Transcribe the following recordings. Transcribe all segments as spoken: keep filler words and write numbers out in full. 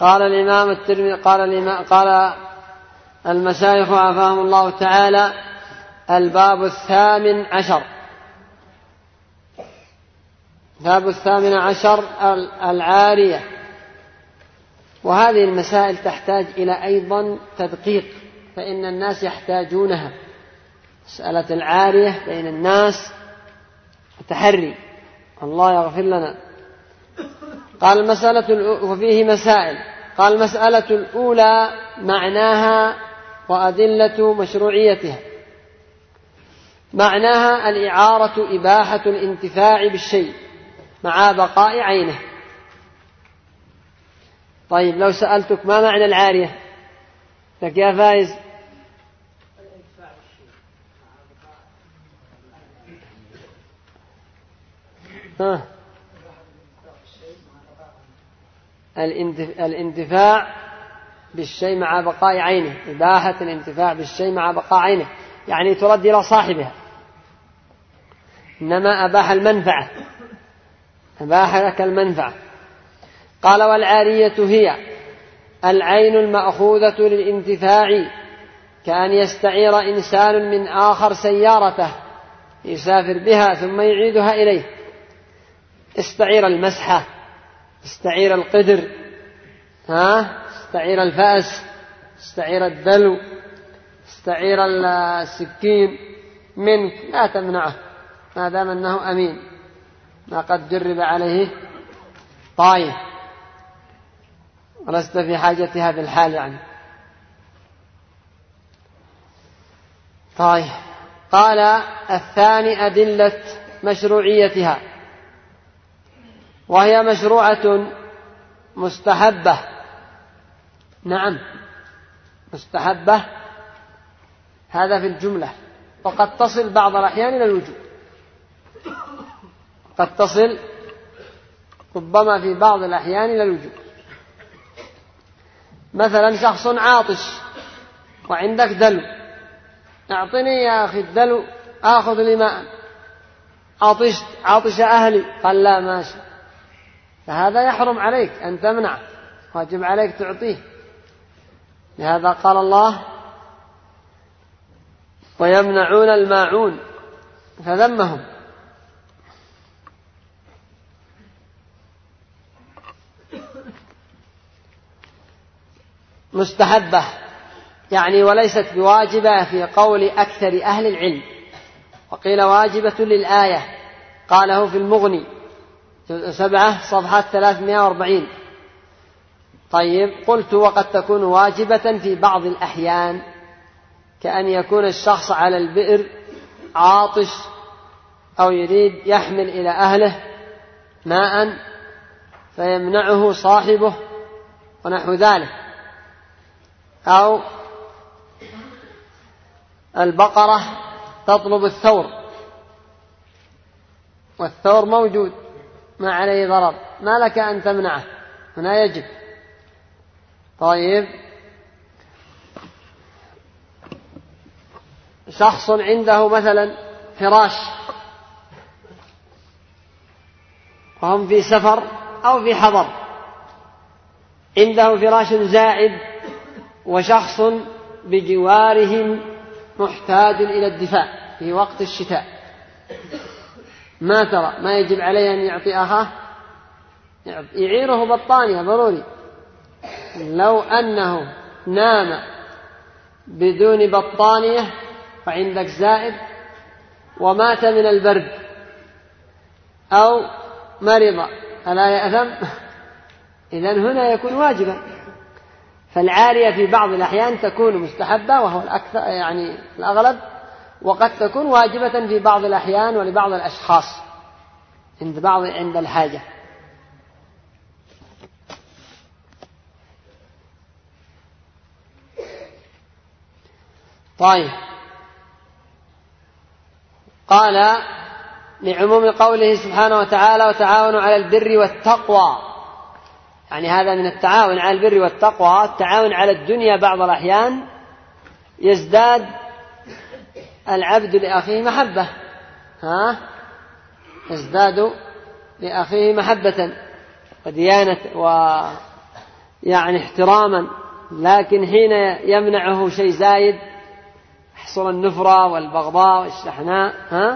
قال الإمام الترمذي قال الإمام قال المشايخ عافاهم الله تعالى: الباب الثامن عشر الباب الثامن عشر العارية. وهذه المسائل تحتاج إلى أيضا تدقيق، فإن الناس يحتاجونها. مسألة العارية بين الناس تحري، الله يغفر لنا. قال المسألة وفيه مسائل. قال المسألة الأولى معناها وأدلة مشروعيتها. معناها الإعارة إباحة الانتفاع بالشيء مع بقاء عينه. طيب لو سألتك ما معنى العارية لك يا فايز؟ ها الانتفاع بالشيء مع بقاء عينه، إباحة الانتفاع بالشيء مع بقاء عينه، يعني ترد إلى صاحبها، إنما أباح المنفعة، أباح لك المنفعة. قال: والعارية هي العين المأخوذة للانتفاع، كأن يستعير إنسان من آخر سيارته يسافر بها ثم يعيدها إليه. استعير المسحة، استعير القدر، ها استعير الفأس، استعير الدلو، استعير السكين منك، لا تمنعه ما دام أنه أمين، ما قد جرب عليه طاية ولست في حاجتها بالحال يعني. طيب. قال: الثاني أدلة مشروعيتها، وهي مشروعة مستحبة. نعم مستحبة، هذا في الجملة، وقد تصل بعض الأحيان إلى الوجوب، قد تصل ربما في بعض الأحيان إلى الوجوب. مثلا شخص عاطش وعندك دلو، اعطني يا أخي الدلو آخذ لي ماء، عطشت عطش أهلي، قال لا ماشي، فهذا يحرم عليك أن تمنع، واجب عليك تعطيه. لهذا قال الله: ويمنعون الماعون، فذمهم. مستحبة يعني وليست بواجبة في قول أكثر أهل العلم، وقيل واجبة للآية، قاله في المغني سبعة صفحة ثلاثمائة وأربعين. طيب قلت: وقد تكون واجبة في بعض الأحيان، كأن يكون الشخص على البئر عاطش أو يريد يحمل إلى أهله ماء فيمنعه صاحبه ونحو ذلك، أو البقرة تطلب الثور والثور موجود ما عليه ضرر، ما لك أن تمنعه، هنا يجب. طيب شخص عنده مثلا فراش وهم في سفر أو في حضر، عنده فراش زائد وشخص بجوارهم محتاج إلى الدفاع في وقت الشتاء، ما ترى ما يجب عليه أن يعطي أخاه؟ يعيره بطانية ضروري. لو أنه نام بدون بطانية وعندك زائد ومات من البرد أو مرض ألا يأثم؟ إذن هنا يكون واجبا. فالعارية في بعض الأحيان تكون مستحبة وهو الأكثر يعني الأغلب، وقد تكون واجبة في بعض الأحيان ولبعض الأشخاص عند بعض عند الحاجة. طيب قال: لعموم قوله سبحانه وتعالى: وتعاونوا على البر والتقوى، يعني هذا من التعاون على البر والتقوى. التعاون على الدنيا بعض الأحيان يزداد العبد لأخيه محبة، ها يزداد لأخيه محبة وديانة يعني احتراما، لكن حين يمنعه شيء زايد يحصل النفرة والبغضاء والشحناء. ها؟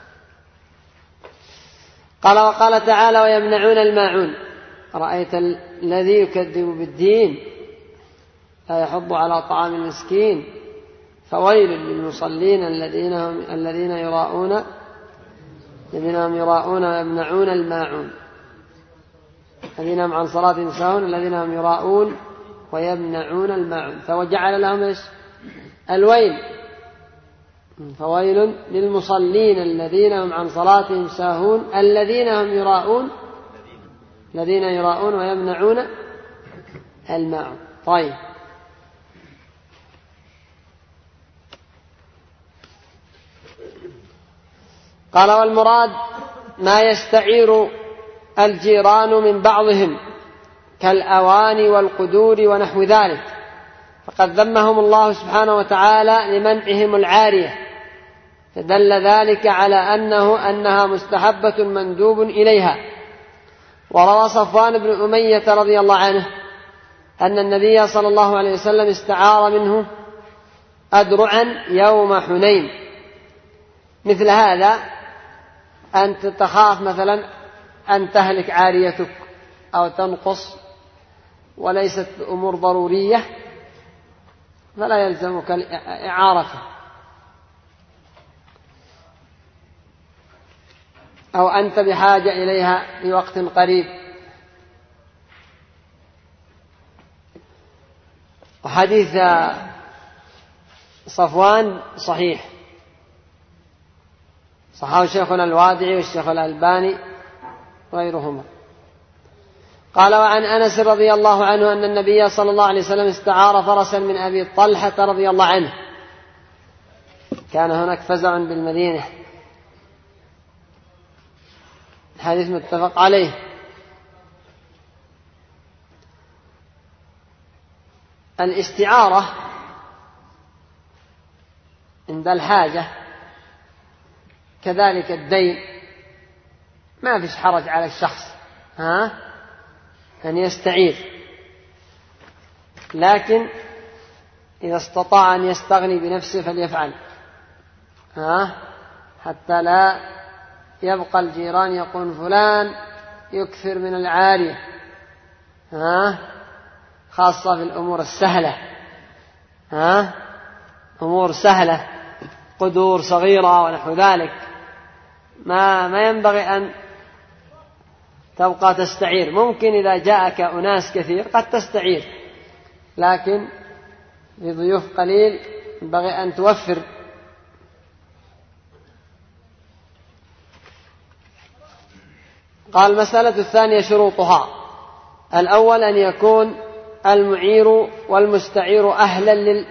قال وقال تعالى ويمنعون الماعون. رأيت الذي يكذب بالدين لا يحض على طعام المسكين فويل للمصلين الذين هم الذين يراءون الذين هم يراءون ويمنعون الماعون الذين هم عن صلاتهم ساهون الذين هم يراءون ويمنعون الماعون. فوجعل لهم ايش؟ الويل. فويل للمصلين الذين هم عن صلاتهم ساهون الذين هم يراءون الذين يراءون ويمنعون الماعون. طيب، قال والمراد ما يستعير الجيران من بعضهم كالأواني والقدور ونحو ذلك، فقد ذمهم الله سبحانه وتعالى لمنعهم العارية، فدل ذلك على أنه أنها مستحبة مندوب إليها. وروى صفوان بن أمية رضي الله عنه أن النبي صلى الله عليه وسلم استعار منه أدرعا يوم حنين. مثل هذا أنت تخاف مثلا أن تهلك عاريتك أو تنقص وليست أمور ضرورية فلا يلزمك إعارته، أو أنت بحاجة إليها في وقت قريب. وحديث صفوان صحيح، صححه شيخنا الوادعي والشيخ الألباني وغيرهما. قال وعن أنس رضي الله عنه أن النبي صلى الله عليه وسلم استعار فرسا من أبي طلحة رضي الله عنه، كان هناك فزع بالمدينة، الحديث متفق عليه. الاستعارة عند الحاجة كذلك الدين ما فيش حرج على الشخص ها أن يستعير، لكن إذا استطاع أن يستغني بنفسه فليفعل ها حتى لا يبقى الجيران يقول فلان يكثر من العارية ها خاصة في الأمور السهلة ها أمور سهلة قدور صغيرة ونحو ذلك ما ما ينبغي أن تبقى تستعير. ممكن إذا جاءك أناس كثير قد تستعير، لكن لضيوف قليل ينبغي أن توفر. قال المسألة الثانية شروطها: الأول أن يكون المعير والمستعير أهلا لل...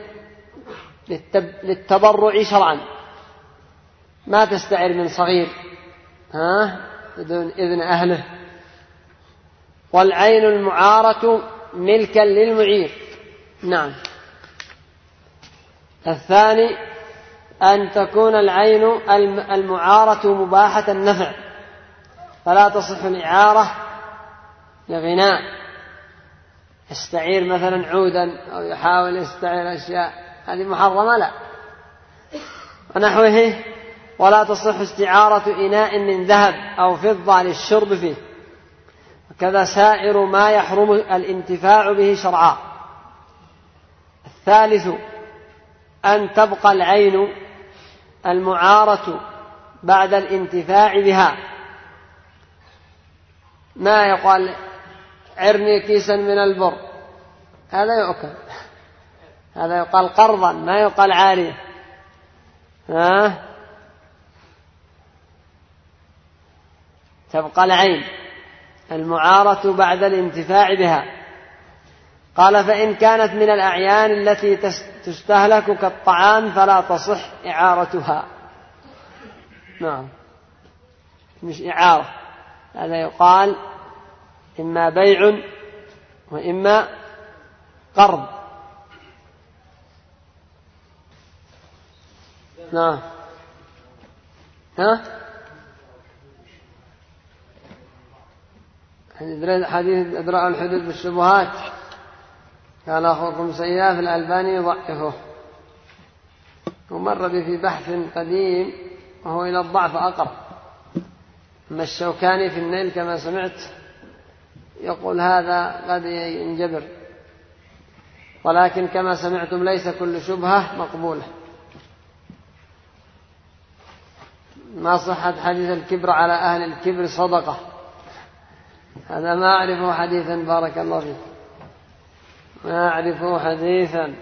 للتبرع شرعا، ما تستعير من صغير ها بدون إذن أهله. والعين المعارة ملكا للمعير. نعم. الثاني أن تكون العين المعارة مباحة النفع، فلا تصح الإعارة لغناء، يستعير مثلا عودا أو يحاول يستعير أشياء هذه محرمة لا ونحوه. ولا تصح استعارة إناء من ذهب أو فضة للشرب فيه، وكذا سائر ما يحرم الانتفاع به شرعا. الثالث أن تبقى العين المعارة بعد الانتفاع بها، ما يقال عرني كيسا من البر هذا يؤكل، هذا يقال قرضا ما يقال عارية ها تبقى العين المعارة بعد الانتفاع بها. قال فإن كانت من الأعيان التي تستهلك كالطعام فلا تصح إعارتها. نعم مش إعارة، هذا يقال إما بيع وإما قرض. نعم ها حديث إدراء الحدود بالشبهات قال أخوكم سياف الألباني يضعفه، ومر به في بحث قديم وهو إلى الضعف أقرب. أما الشوكاني في النيل كما سمعت يقول هذا قد ينجبر، ولكن كما سمعتم ليس كل شبهة مقبولة. ما صحة حديث الكبر على أهل الكبر صدقة، هذا ما أعرفه حديثا، بارك الله فيك، ما أعرفه حديثا.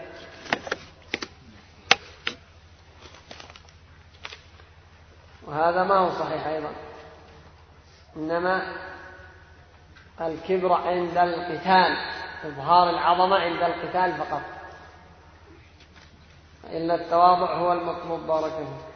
وهذا ما هو صحيح أيضا، إنما الكبر عند القتال، إظهار العظمة عند القتال فقط، إلا التواضع هو المطلوب، بارك الله.